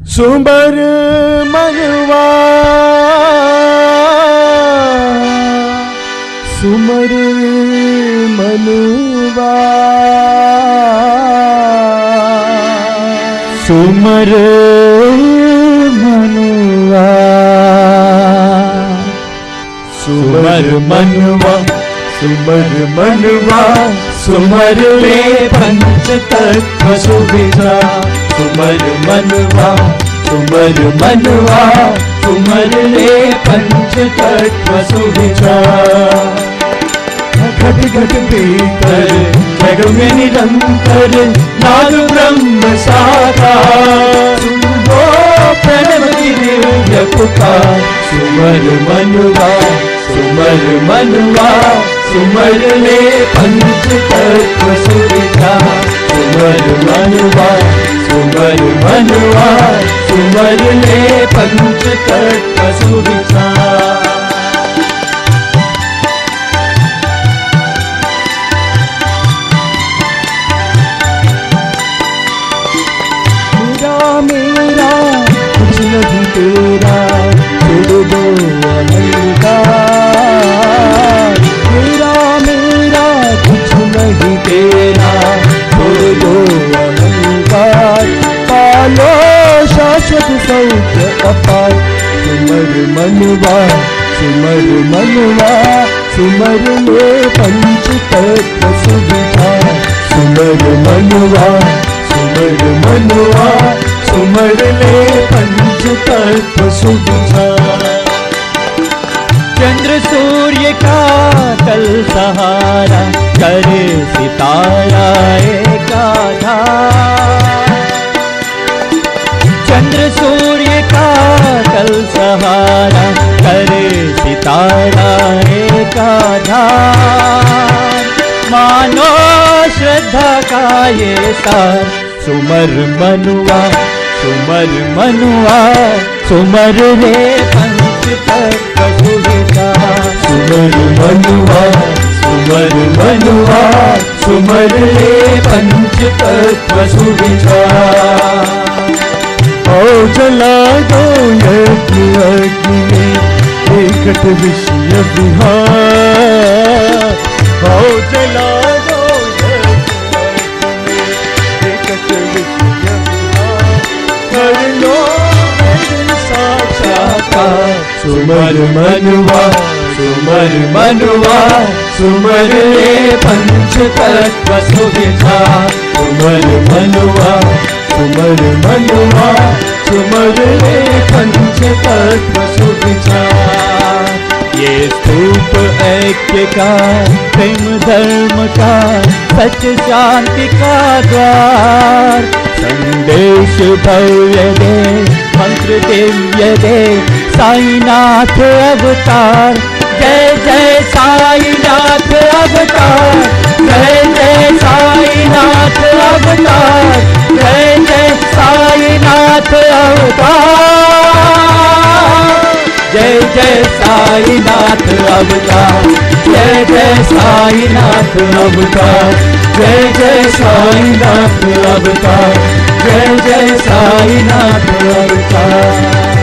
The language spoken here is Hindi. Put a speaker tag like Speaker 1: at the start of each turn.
Speaker 1: सुमर मनवा सुमर मनवा सुमर मनवा सुमर मनवा सुमर मनवा सुमर रे पंच तत्व सुविधा सुमर मनवा सुमर मनवा सुमर रे पंच तत्व सुविधा घट घट भीतर जग में निरंतर नाद ब्रह्म साकार सुनो प्रणव की दिव्य पुकार सुमर मनवा सुमर मनवा सुमर ले पंच तत्व सुविधा सुमर मनवा सुमर मनवा सुमर ले पंच तत्व सुविधा मेरा कुछ नहीं तेरा छोड़ दो अलंकार मेरा कुछ नहीं तेरा छोड़ दो अलंकार पालो शाश्वत सौख्य अपार सुमर मनवा सुमर मनवा सुमर ले पंच तत्व सुविधा सुमर मनवा सुमर मनवा सुमर ले पंच तत्व सुविधा चंद्र सूर्य का कल सहारा करे सितारा एकाधार चंद्र सूर्य का कल सहारा करे सितारा एकाधार मानो श्रद्धा का ये सार सुमर मनवा सुमर मनवा सुमर रे पंच तत्व सुविधा सुमर मनवा सुमर मनवा सुमर रे पंच तत्व सुविधा आओ जला दो यज्ञ अग्नि में एकट विषय विहार आओ जला दो सुमर मनवा सुमर मनवा सुमर रे पंच तत्व सुविधा सुमर मनवा सुमर मनवा सुमर रे पंच तत्व सुविधा ये स्तूप ऐक्य का प्रेम धर्म का सत्य शांति का द्वार संदेश भव्य दे मंत्र दिव्य दे साईनाथ अवतार जय जय साईनाथ अवतार जय जय साईनाथ अवतार जय जय साईनाथ अवतार जय जय साईनाथ अवतार जय जय साईनाथ अवतार जय जय साईनाथ अवतार जय जय साईनाथ अवतार।